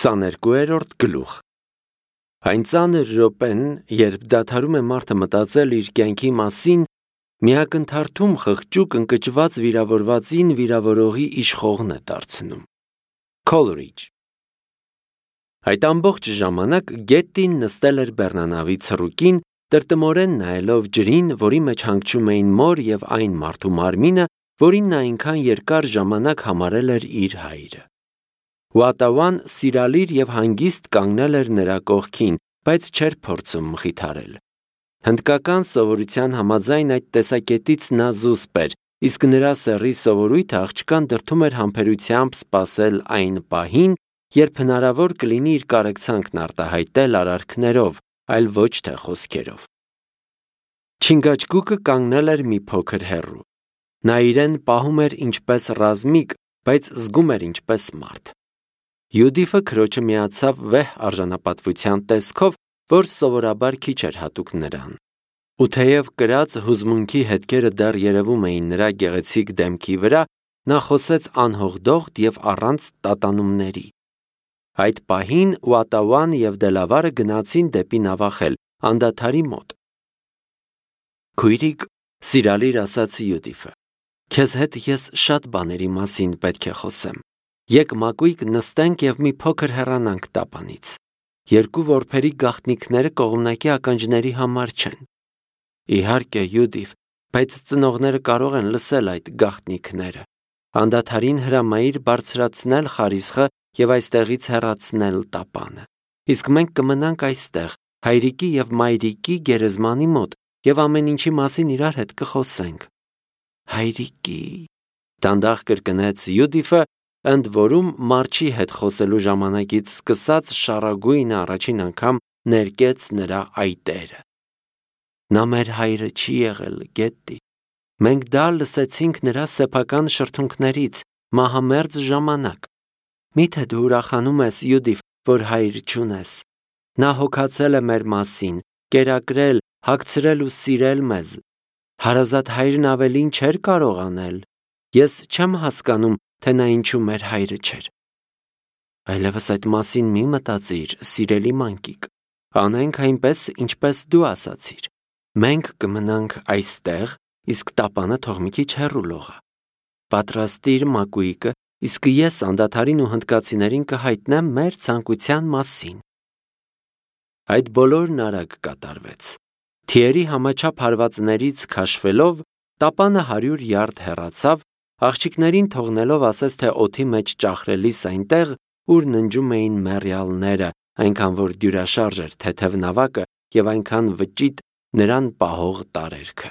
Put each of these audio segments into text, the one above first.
22-րդ գլուխ։ Այն ծանր րոպեն, երբ դադարում է մարդը մտածել իր կյանքի մասին, մի ակնթարթում խղճուկ ընկճված վիրավորվածին վիրավորողի իշխողն է դարձնում։ Coleridge։ Այդ ամբողջ ժամանակ Գետտին նստել էր բեռնանավի ցռուկին, տրտմորեն նայելով ջրին, որի մեջ հանգչում էին մոր եւ այն մարդու մարմինը, որին նա այնքան երկար ժամանակ համարել էր իր հայրը։ Ուատավան սիրալիր եւ հանգիստ կանգնել էր նրա կողքին, բայց չէր փորձում մխիթարել։ Հնդկական սովորության համաձայն այդ տեսակետից նա զուսպ էր, իսկ նրա սեռի սովորույթը աղջկան դրդում էր համբերությամբ սպասել այն պահին, երբ հնարավոր կլինի իր կարեկցանքն արտահայտել արարքներով, այլ ոչ թե խոսքերով։ Չինգաչգուկը կանգնել էր մի փոքր հեռու։ Նա իրեն պահում էր ինչպես ռազմիկ, բայց զգում էր ինչպես մարդ։ Յուդիֆը քրոջը միացավ վեհ արժանապատվության տեսքով, որ սովորաբար քիչ էր հատուկ նրան։ Ու թեև կրած հուզմունքի հետքերը դեռ երևում էին նրա գեղեցիկ դեմքի վրա, նա խոսեց անհողդողդ եւ առանց տատանումների։ Այդ պահին Ուատավան եւ Դելավարը գնացին դեպի նավախել, անդադարի մոտ։ Քույրիկ, սիրալիր, ասաց Յուդիֆը, քեզ հետ ես շատ բաների մասին պետք է խոսեմ։ Եկ մակույկ նստենք եւ մի փոքր հեռանանք տապանից։ Երկու որբերի գաղտնիքները կողմնակի ականջների համար չեն։ Իհարկե, Յուդիֆ, բայց ծնողները կարող են լսել այդ գաղտնիքները։ Անդադարին հրամայիր բարձրացնել խարիսխը եւ այստեղից հեռացնել տապանը։ Իսկ մենք կմնանք այստեղ, հայրիկի եւ մայրիկի գերեզմանի մոտ եւ ամեն ինչի մասին իրար հետ կխոսենք։ Հայրիկի, դանդաղ կրկնեց Յուդիֆը, ընդ որում մարչի հետ խոսելու ժամանակից սկսած շառագույնը առաջին անգամ ներկեց նրա այտերը։ Նա մեր հայրը չի եղել, Գետտի։ Մենք դա լսեցինք նրա սեփական շրթունքներից մահամերձ ժամանակ։ Միթե դու ուրախանում ես, Յուդիֆ, որ հայր չունես։ Նա հոգացել է մեր մասին, կերակրել, հագցրել ու սիրել մեզ։ Հարազատ հայրն ավելին չէր կարող անել։ Ես չեմ հասկանում, թե նա ինչու մեր հայրը չէր։ Այլևս այդ մասին մի մտածիր, սիրելի մանկիկ։ Անենք այնպես, ինչպես դու ասացիր։ Մենք կմնանք այստեղ, իսկ տապանը թող մի քիչ հեռու լողա։ Պատրաստիր մակույկը, իսկ ես անդադարին ու հնդկացիներին կհայտնեմ մեր ցանկության մասին։ Այդ բոլորն արագ կատարվեց։ Թիերի համաչափ հարվածներից քաշվելով, տապանը 100 յարդ հեռացավ, աղջիկներին թողնելով ասես թե օդի մեջ ճախրելիս այնտեղ, ուր ննջում էին մեռյալները, այնքան որ դյուրաշարժ էր թեթև նավակը եւ այնքան վճիտ նրան պահող տարերքը։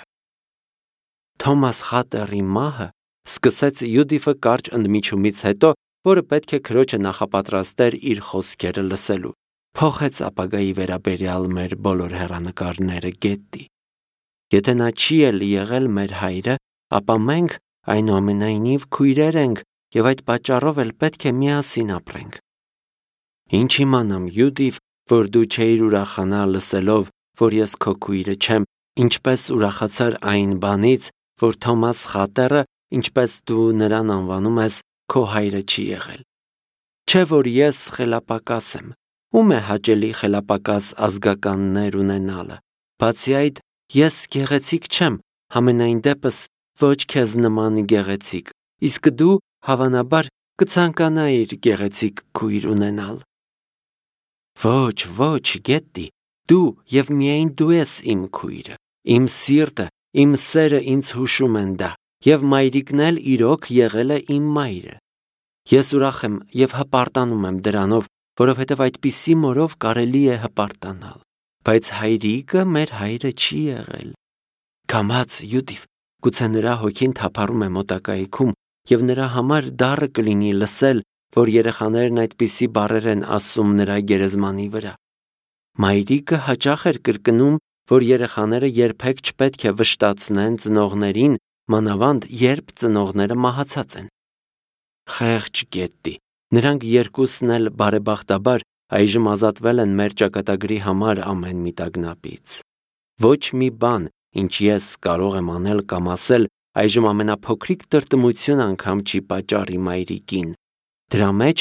Թոմաս Խատերի մահը, սկսեց Յուդիֆը կարճ ընդմիջումից հետո, որը պետք է քրոջը նախապատրաստեր իր խոսքերը լսելու, փոխեց ապագայի վերաբերյալ մեր բոլոր հեռանկարները, Գետտի։ Եթե նա չի էլ եղել մեր հայրը, ապա մենք այնուամենայնիվ քույրեր ենք եւ այդ պատճառով էլ պետք է միասին ապրենք։ Ինչ իմանամ, Յուդիֆ, որ դու չէիր ուրախանա լսելով, որ ես քո քույրը չեմ, ինչպես ուրախացար այն բանից, որ Թոմաս Խատերը, ինչպես դու նրան անվանում ես, քո հայրը չի եղել։ Չէ որ ես խելապակաս եմ, ում է հաճելի խելապակաս ազգականներ ունենալը։ Բացի այդ, ես գեղեցիկ չեմ, համենայն դեպս ոչ քեզ նման գեղեցիկ, իսկ դու հավանաբար կցանկանայիր գեղեցիկ քույր ունենալ։ Ոչ, Գետտի, դու եւ միայն դու ես իմ քույրը, իմ սիրտը, իմ սերը ինձ հուշում են դա, եւ մայրիկն էլ իրոք եղել է իմ մայրը։ Ես ուրախ եմ եւ հպարտանում եմ դրանով, որովհետեւ այդպիսի մորով կարելի է հպարտանալ, բայց հայրիկը մեր հայրը չի եղել։ Կամաց, Յուդիֆ, գուցե նրա հոգին թափառում է մոտակայքում եւ նրա համար դառը կլինի լսել, որ երեխաներն այդպիսի բառեր են ասում նրա գերեզմանի վրա։ Մայրիկը հաճախ էր կրկնում, որ երեխաները երբեք չպետք է վշտացնեն ծնողներին, մանավանդ երբ ծնողները մահացած են։ Խեղճ Գետտի, նրանք երկուսն էլ բարեբախտաբար այժմ ազատվել են մեր ճակատագրի համար ամեն մի տագնապից։ Ոչ մի բան, ինչ ես կարող եմ անել կամ ասել, այժմ ամենափոքրիկ տրտմություն անգամ չի պատճառի մայրիկին։ Դրա մեջ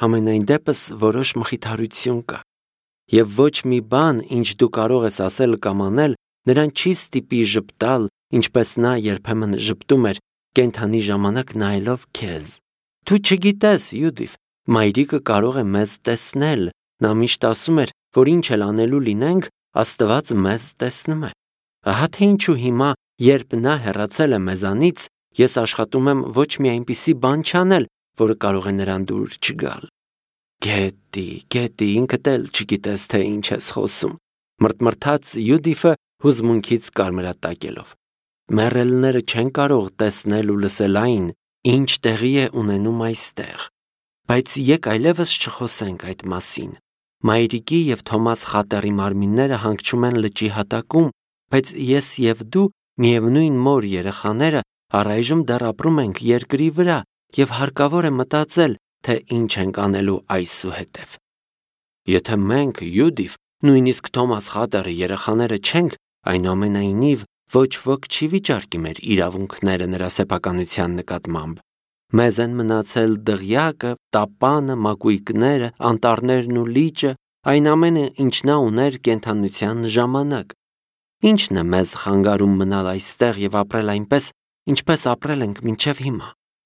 Համենայն դեպս որոշ մխիթարություն կա։ Եվ ոչ մի բան, ինչ դու կարող ես ասել կամ անել, նրան չի ստիպի ժպտալ, ինչպես նա երբեմն ժպտում էր կենդանի ժամանակ նայելով քեզ։ Դու չգիտես, Յուդիֆ, մայրիկը կարող է մեզ տեսնել, նա միշտ ասում էր, որ ինչ էլ անելու լինենք, Աստված մեզ տեսնում է։ Ահա թե ինչու հիմա, երբ նա հեռացել է մեզանից, ես աշխատում եմ ոչ մի այնպիսի բան չանել, որը կարող է նրան դուր չգալ։ Գետի, ինքդ էլ չգիտես, թե ինչ ես խոսում, մրթմրթաց Յուդիֆը հուզմունքից կարմրատակելով։ Մեռելները չեն կարող տեսնել ու լսել այն, ինչ տեղի է ունենում այստեղ։ Բայց եք այլևս չխոսենք այդ մասին։ Մայրիկի և Թոմաս խատերի մարմինները հանգչում են լճի հատակում, բայց ես և դու, միևնույն մոր երեխաները, առայժմ դեռ ապրում ենք երկրի վրա և հարկավոր է մտածել, թե ինչ ենք անելու այսուհետև։ Եթե մենք, Յուդիֆ, նույնիսկ Թոմաս խատերը երեխաները չենք, այնուամենայնիվ ոչ ոք չի վիճարկի մեր իրավունքները նրա սեփականության նկատմամբ։ Մեզ են մնացել դղյակը, տապանը, մակույկները, անտառներն ու լիճը, այն ամենը, ինչ նա ուներ կենդանության ժամանակ։ Ինչն է մեզ խանգարում մնալ այստեղ և ապրել այնպես, ինչպես ապրել ենք մինչև հիմա։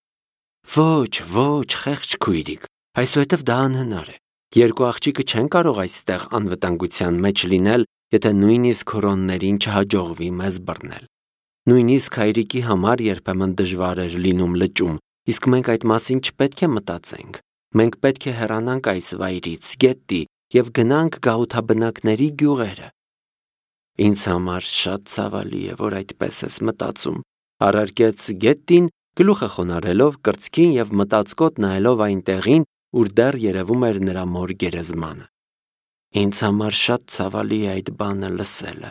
Ոչ, խեղճ քույրիկ, այսուհետև դա անհնար է։ Երկու աղջիկը չեն կարող այստեղ անվտանգության մեջ լինել, եթե նույնիսկ հորոններին չհաջողվի մեզ բռնել։ Նույնիսկ հայրիկի համար երբեմն դժվար էր լինում լճում, իսկ մենք այդ մասին չպետք է մտածենք։ Մենք պետք է հեռանանք այս վայրից, գետի, և գնանք գաղութաբնակների գյուղերը։ Ինձ համար շատ ցավալի է, որ այդպես ես մտածում, առարկեց Գետտին, գլուխը խոնարհելով կրծքին և մտածկոտ նայելով այն տեղին, ուր դեռ երևում էր նրա մոր գերեզմանը։ Ինձ համար շատ ցավալի է այդ բանը լսելը։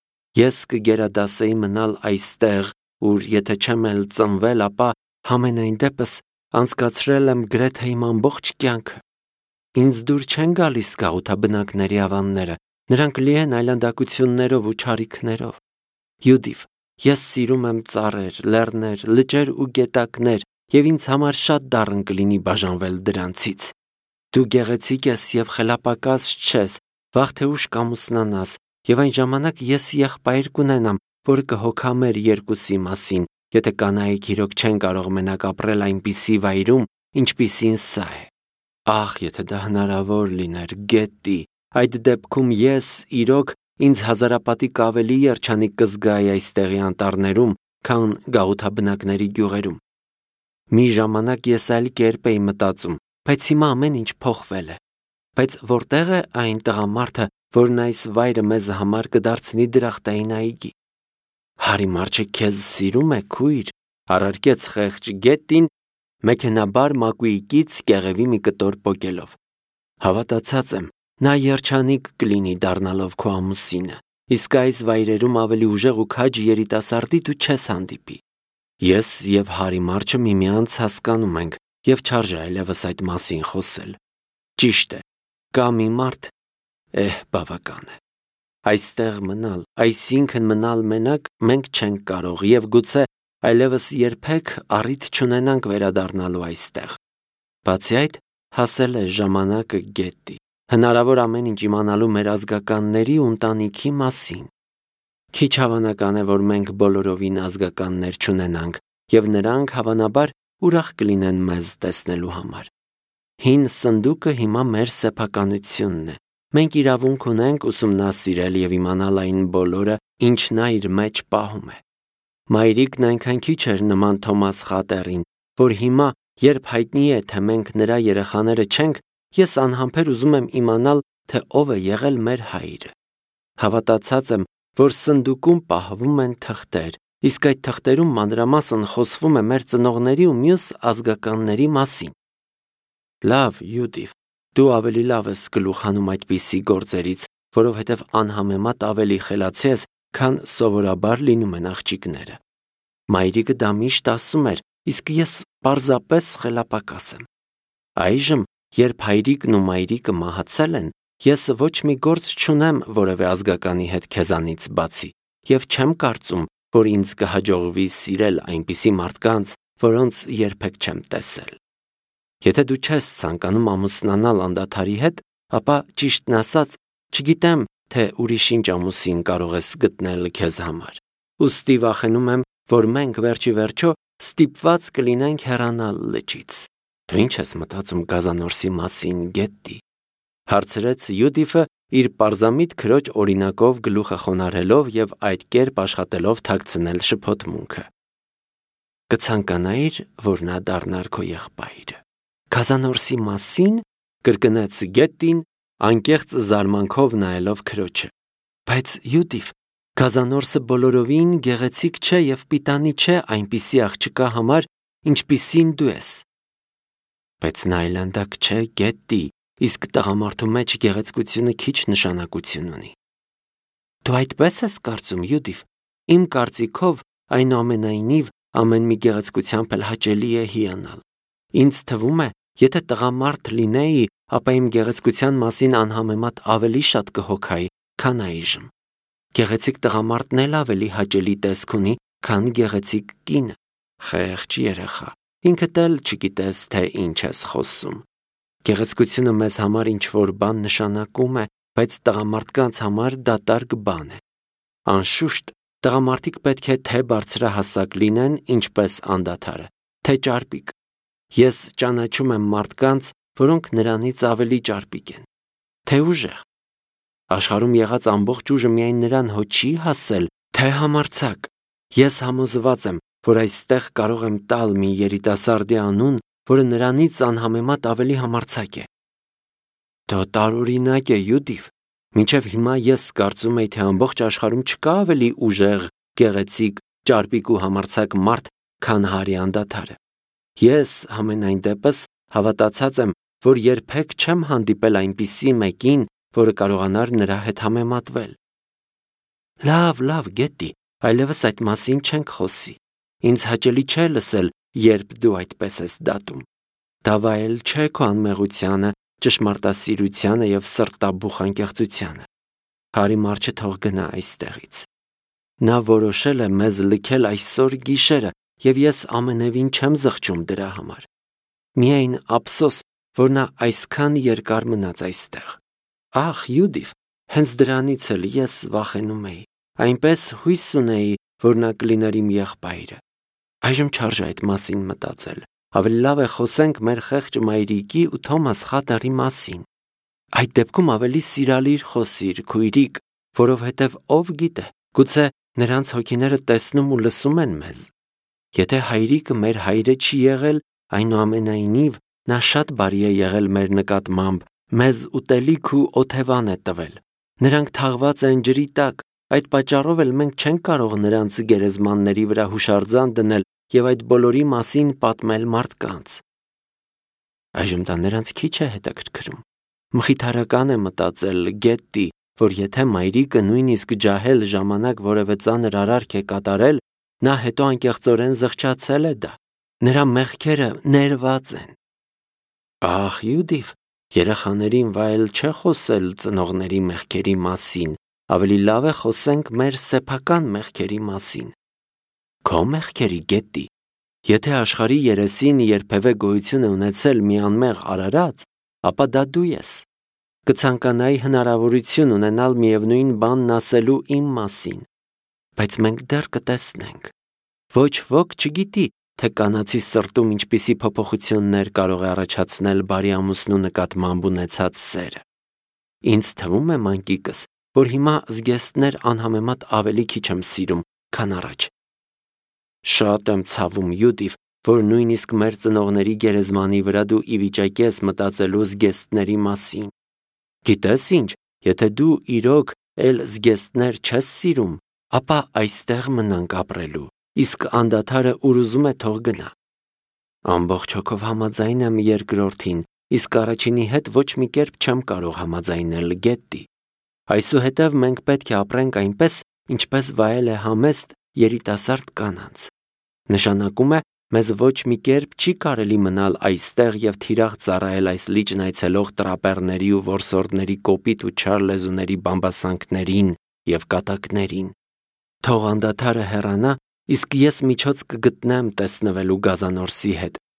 Ես կգերադասեի մնալ այստեղ, ուր եթե չեմ էլ ծնվել, ապա համենայն դեպս անցկացրել եմ գրեթե իմ ամբողջ կյանքը։ Ինձ դուր չեն գալիս գաղութաբնակների ավանները, նրանք լի են այլանդակություններով ու չարիքներով։ Յուդիֆ, ես սիրում եմ ծառեր, լեռներ, լճեր ու գետակներ, և ինձ համար շատ դառն կլինի բաժանվել դրանցից։ Դու գեղեցիկ ես և խելապակաս չես, վաղ թե ուշ կամուսնանաս, և այն ժամանակ ես եղբայր կունենամ, որը կհոգա մեր երկուսի մասին, եթե կանայք իրոք չեն կարող մենակ ապրել այնպիսի վայրում, ինչպիսին սա է։ Ախ, եթե դա հնարավոր լիներ, Գետի, այդ դեպքում ես, իրոք, ինձ հազարապատիկ ավելի երջանիկ կզգայի այստեղի անտառներում, քան գաղութաբնակների գյուղերում։ Մի ժամանակ ես այլ կերպ էի մտածում, բայց հիմա ամեն ինչ փոխվել է։ Բայց որտեղ է այն տղամարդը, որն այս վայրը մեզ համար կդարձնի դրախտային այգի։ Հարի Մարչը քեզ սիրում է, քույր, առարկեց խեղճ Գետտին, մեքենաբար մակույկից կեղևի մի կտոր պոկելով։ Հավատացած եմ, նա երջանիկ կլինի դառնալով քո ամուսինը, իսկ այս վայրերում ավելի ուժեղ ու քաջ երիտասարդի դու չես հանդիպի։ Ես և Հարի Մարչը միմյանց հասկանում ենք և չարժե այլևս այդ մասին խոսել։ Ճիշտ է, կա մի մարդ, բավական է։ Այստեղ մնալ, այսինքն մնալ մենակ, մենք չենք կարող և գուցե այլևս երբեք առիթ չունենանք վերադառնալու այստեղ։ Բացի այդ, հասել է ժամանակը Գետի, հնարավոր ամեն ինչ իմանալու մեր ազգականների ու ընտանիքի մասին։ Քիչ հավանական է, որ մենք բոլորովին ազգականներ չունենանք, և նրանք հավանաբար ուրախ կլինեն մեզ տեսնելու համար։ Հին սնդուկը հիմա մեր սեփականությունն է։ Մենք իրավունք ունենք ուսումնասիրել և իմանալ այն բոլորը, ինչ նա իր մեջ պահում է։ Մայրիկն այնքան քիչ էր նման Թոմաս խատերին, որ հիմա, երբ հայտնի է, թե մենք նրա երեխաները չենք, ես անհամբեր ուզում եմ իմանալ, թե ով է եղել մեր հայրը։ Հավատացած եմ, որ սնդուկում պահվում են թղթեր, իսկ այդ թղթերում մանրամասն խոսվում է մեր ծնողների ու մյուս ազգականների մասին։ Լավ, Յուդիֆ, դու ավելի լավ ես գլուխ հանում այդպիսի գործերից, որովհետև անհամեմատ ավելի խելացի ես, քան սովորաբար լինում են աղջիկները։ Մայրիկը դա միշտ ասում էր, իսկ ես պարզապես խելապակաս եմ։ Այժմ, երբ հայրիկն ու մայրիկը մահացել են, ես ոչ մի գործ չունեմ որևէ ազգականի հետ քեզանից բացի, և չեմ կարծում, որ ինձ կհաջողվի սիրել այնպիսի մարդկանց, որոնց երբեք չեմ տեսել։ Եթե դու չես ցանկանում ամուսնանալ անդադարի հետ, ապա ճիշտն ասած, չգիտեմ, թե ուրիշ ինչ ամուսին կարող ես գտնել քեզ համար։ Ուստի վախենում եմ, որ մենք վերջի վերջո ստիպված կլինենք հեռանալ լճից։ Դու ինչ ես մտածում Գազանորսի մասին, Գետտի, հարցրեց Յուդիֆը իր պարզամիտ քրոջ օրինակով գլուխը խոնարհելով եւ այդ կերպ աշխատելով թաքցնել շփոթմունքը։ Կցանկանայիր, որ նա դառնար քո եղբայրը։ Գազանորսի մասին, կրկնեց Գետտին, անկեղծ զարմանքով նայելով քրոջը։ Բայց Յուդիֆ, Գազանորսը բոլորովին գեղեցիկ չէ եւ պիտանի չէ այնպիսի աղջկա համար, ինչպիսին դու ես։ Բայց նա այլանդակ չէ, Գետտի, իսկ տղամարդու մեջ գեղեցկությունը քիչ նշանակություն ունի։ Դու այդպես ես կարծում, Յուդիֆ։ Իմ կարծիքով, այնուամենայնիվ, ամեն մի գեղեցկությամբ էլ հաճելի է հիանալ։ Ինձ թվում է, եթե տղամարդ լինեի, ապա իմ գեղեցկության մասին անհամեմատ ավելի շատ կհոգայի, քան այժմ։ Գեղեցիկ տղամարդն էլ ավելի հաճելի տեսք ունի, քան գեղեցիկ կինը։ Խեղճ երեխա, ինքդ էլ չգիտես, թե ինչ ես խոսում։ Գեղեցկությունը մեզ համար ինչ-որ բան նշանակում է, բայց տղամարդկանց համար դատարկ բան է։ Անշուշտ, տղամարդիկ պետք է թե բարձրահասակ լինեն, ինչպես անդադարը, թե ճարպիկ։ Ես ճանաչում եմ մարդկանց, որոնք նրանից ավելի ճարպիկ են։ Թե ուժեղ։ Աշխարհում եղած ամբողջ ուժը միայն նրան հո չի հասել, թե համարձակ։ Ես համոզված եմ, որ այստեղ կարող եմ տալ մի երիտասարդի անուն, որը նրանից անհամեմատ ավելի համարձակ է։ Դա տարօրինակ է, Յուդիֆ։ Մինչև հիմա ես կարծում եի, թե ամբողջ աշխարհում չկա ավելի ուժեղ, գեղեցիկ, ճարպիկ ու համարձակ մարդ, քան Հարի անդադարը։ Ես համենայն դեպս հավատացած եմ, որ երբեք չեմ հանդիպել այնպիսի մեկին, որը կարողանար նրա հետ համեմատվել։ Լավ, Գետտի, այլևս այդ մասին չենք խոսի։ Ինձ հաճելի չէ լսել, երբ դու այդպես ես դատում։ Դա վայել չէ քո անմեղությանը, ճշմարտասիրությանը եւ սրտաբուխ անկեղծությանը։ Հարի մարչը թող գնա այստեղից։ Նա որոշել է մեզ լքել այսօր գիշերը, եւ ես ամենևին չեմ զղջում դրա համար։ Միայն ափսոս, որ նա այսքան երկար մնաց այստեղ։ Ախ, Յուդիֆ, հենց դրանից էլ ես վախենում էի։ Այնպես հույս ունեի, որ նա կլիներ իմ եղբայրը։ Այժմ չարժե այդ մասին մտածել։ Ավելի լավ է խոսենք մեր խեղճ մայրիկի ու Թոմաս Խատերի մասին։ Այդ դեպքում ավելի սիրալիր խոսիր, քույրիկ, որովհետև ով գիտե, գուցե նրանց հոգիները տեսնում ու լսում են մեզ։ Եթե հայրիկը մեր հայրը չի եղել, այնուամենայնիվ նա շատ բարի է եղել մեր նկատմամբ, մեզ ուտելիք ու օթևան է տվել։ Նրանք թաղված են ջրի տակ, այդ պատճառով էլ մենք չենք կարող նրանց գերեզմանների վրա հուշարձան դնել եւ այդ բոլորի մասին պատմել մարդկանց։ Այժմ դա նրանց քիչ է հետաքրքրում։ Մխիթարական է մտածել, Գետտի, որ եթե մայրիկը նույնիսկ ջահել ժամանակ որևէ ծանր արարք է կատարել, նա հետո անկեղծորեն զղջացել է դա։ Նրա մեղքերը ներված են։ Ախ, Յուդիֆ, երեխաներին վայել չէ խոսել ծնողների մեղքերի մասին, ավելի լավ է խոսենք մեր սեփական մեղքերի մասին։ Քո մեղքերի, Գետտի, եթե աշխարհի երեսին երբևէ գոյություն է ունեցել մի անմեղ արարած, ապա դա դու ես։ Կցանկանայի հնարավորություն ունենալ միևնույն բանն ասելու իմ մասին, բայց մենք դեռ կտեսնենք։ Ոչ ոք չգիտի, թե կանացի սրտում ինչպիսի փոփոխություններ կարող է առաջացնել բարի ամուսնու նկատմամբ ունեցած սերը։ Ինձ թվում է, մանկիկս, որ հիմա զգեստներ անհամեմատ ավելի քիչ եմ սիրում, քան առաջ։ Շատ եմ ցավում, Յուդիֆ, որ նույնիսկ մեր ծնողների գերեզմանի վրա դու ի վիճակի ես մտածելու զգեստների մասին։ Գիտես ինչ, եթե դու իրոք էլ զգեստներ չես սիրում, ապա այստեղ մնանք ապրելու, իսկ անդադարը ուր ուզում է թող գնա։ Ամբողջ հոգով համաձայն եմ երկրորդին, իսկ առաջինի հետ ոչ մի կերպ չեմ կարող համաձայնել, Գետտի։ Այսուհետև մենք պետք է ապրենք այնպես, ինչպես վայել է համեստ երիտասարդ կանանց։ Նշանակում է, մեզ ոչ մի կերպ չի կարելի մնալ այստեղ եւ թիրախ ծառայել այս լիճն այցելող տրապերների ու որսորդների կոպիտ ու չար լեզուների բամբասանքներին եւ կատակներին։ Թող անդադարը հեռանա, իսկ ես միջոց կգտնեմ տեսնվելու Գազանորսի հետ,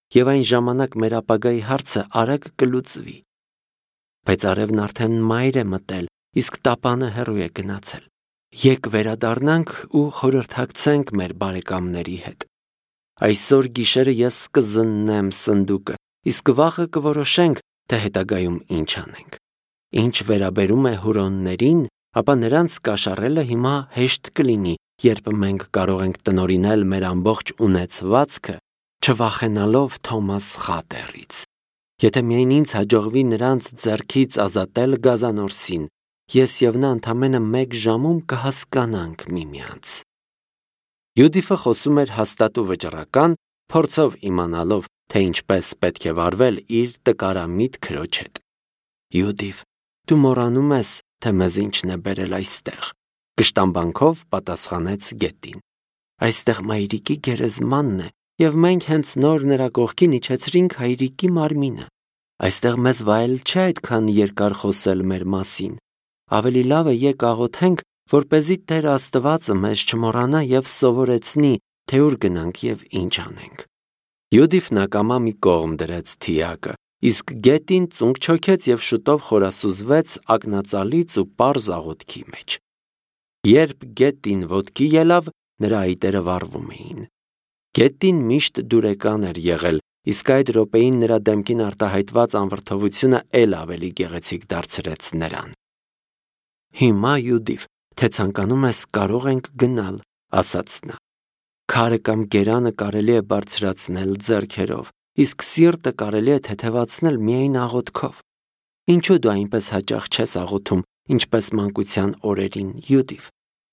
եւ այն ժամանակ մեր ապագայի հարցը արագ կլուծվի։ Բայց արևն արդեն մայր է մտել, իսկ տապանը հեռու է գնացել։ Եկ վերադառնանք ու խորհրդակցենք մեր բարեկամների հետ։ Այսօր գիշերը ես կզննեմ սնդուկը, իսկ վաղը կորոշենք, թե հետագայում ինչ անենք։ Ինչ վերաբերում է հուրոններին, ապա նրանց կաշառելը հիմա հեշտ կլինի, երբ մենք կարող ենք տնօրինել մեր ամբողջ ունեցվածքը, չվախենալով Թոմաս Խատերից։ Եթե միայն ինձ հաջողվի նրանց ձեռքից ազատել գազանորսին, ես եւ նա ընդամենը 1 ժամում կհասկանանք միմյանց։ Յուդիֆը խոսում էր հաստատ ու վճռական, փորձով իմանալով, թե ինչպես պետք է վարվել իր տկարամիտ քրոջ հետ։ Յուդիֆ, դու մոռանում ես, թե մեզ ինչն է բերել այստեղ, կշտամբանքով պատասխանեց Գետին։ Այստեղ մայրիկի գերեզմանն է, եւ մենք հենց նոր նրա կողքին իջեցրինք հայրիկի մարմինը։ Այստեղ մեզ վայել չէ այդքան երկար խոսել մեր մասին։ Ավելի լավ է եկ աղոթենք, որպեսզի Տեր Աստվածը մեզ չմոռանա եւ սովորեցնի, թե ուր գնանք եւ ինչ անենք։ Յուդիֆն ակամա մի կողմ դրեց թիակը, իսկ Գետին ծունկ չոքեց եւ շուտով խորասուզվեց ակնածալից ու պարզ աղոթքի մեջ։ Երբ Գետին ոտքի ելավ, նրա այտերը վառվում էին։ Գետին միշտ դուրեկան էր եղել, իսկ այդ րոպեին նրա դեմքին արտահայտված անվրդովությունը ել ավելի գեղեցիկ դարձրեց նրան։ Հիմա Յուդիֆ, թե ցանկանում ես կարող ենք գնալ, ասաց նա։ Քարը կամ գերանը կարելի է բարձրացնել ձեռքերով, իսկ սիրտը կարելի է թեթևացնել միայն աղոթքով։ Ինչու դու այնպես հաճախ չես աղոթում, ինչպես մանկության օրերին, Յուդիֆ։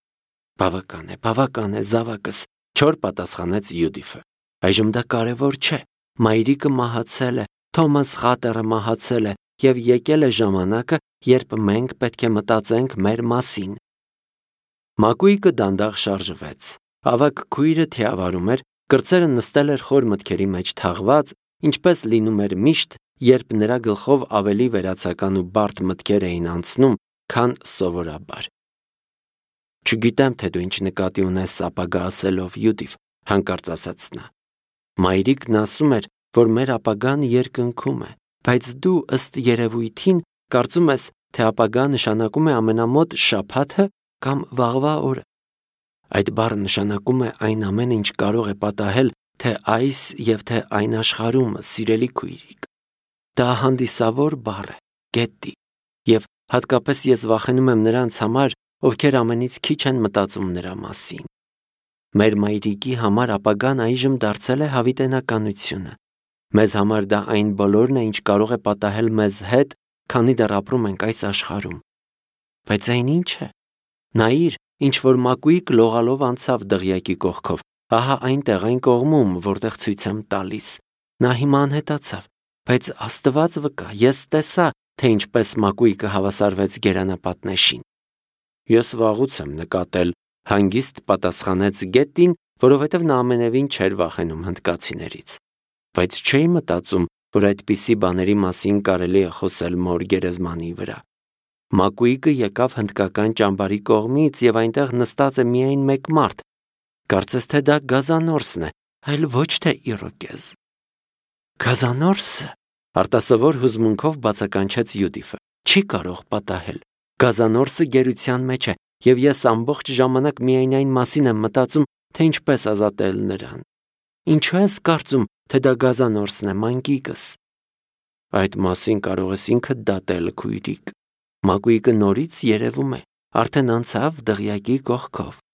Բավական է, զավակս, չոր պատասխանեց Յուդիֆը։ Այժմ դա կարևոր չէ։ Մայրիկը մահացել է, Թոմաս Խատերը մահացել է, եւ եկել է ժամանակը, երբ մենք պետք է մտածենք մեր մասին։ Մակույկը դանդաղ շարժվեց։ Ավագ քույրը թիավարում էր, կրծերը նստել էր խոր մտքերի մեջ թաղված, ինչպես լինում էր միշտ, երբ նրա գլխով ավելի վերացական ու բարդ մտքեր էին անցնում, քան սովորաբար։ Չգիտեմ, թե դու ինչ նկատի ունես ապագա ասելով, Յուդիֆ, հանկարծ ասաց նա։ Մայրիկն ասում էր, որ մեր ապագան երկնքում է, բայց դու ըստ երևույթին կարծում ես, թե ապագա նշանակում է ամենամոտ շաբաթը կամ վաղվա օրը։ Այդ բառը նշանակում է այն ամենը, ինչ կարող է պատահել թե այս եւ թե այն աշխարհում, սիրելի քույրիկ։ Դա հանդիսավոր բառ է, Գետի, եւ հատկապես ես վախենում եմ նրանց համար, ովքեր ամենից քիչ են մտածում նրա մասին։ Մեր մայրիկի համար ապագան այժմ դարձել է հավիտենականությունը։ Մեզ համար դա այն բոլորն է, ինչ կարող է պատահել մեզ հետ, քանի դեռ ապրում ենք այս աշխարհում։ Բայց այն ինչ է։ Նայիր, ինչ որ մակույկ լողալով անցավ դղյակի կողքով, ահա այնտեղ այն կողմում, որտեղ ցույց եմ տալիս։ Նա հիմա անհետացավ, բայց Աստված վկա, ես տեսա, թե ինչպես մակույկը հավասարվեց գերանապատնեշին։ Ես վաղուց եմ նկատել, հանգիստ պատասխանեց Գետին, որովհետև նա ամենևին չէր վախենում հնդկացիներից։ Բայց չէի մտածում, որ այդպիսի բաների մասին կարելի է խոսել մոր գերեզմանի վրա։ Մակույկը եկավ հնդկական ճամբարի կողմից եւ այնտեղ նստած է միայն մեկ մարդ։ Կարծես թե դա գազանորսն է, այլ ոչ թե Իրոկեզ։ Գազանորսը, արտասովոր հուզմունքով բացականչեց Յուդիֆը։ Չի կարող պատահել։ Գազանորսը գերության մեջ է, եւ ես ամբողջ ժամանակ միայն այն մասին եմ մտածում, թե ինչպես ազատել նրան։ Ինչու ես կարծում, թե դա գազանորսն է, մանկիկս։ Այդ մասին կարող ես ինքդ դատել, քույրիկ։ Մակույկը նորից երևում է, արդեն անցավ դղյակի կողքով։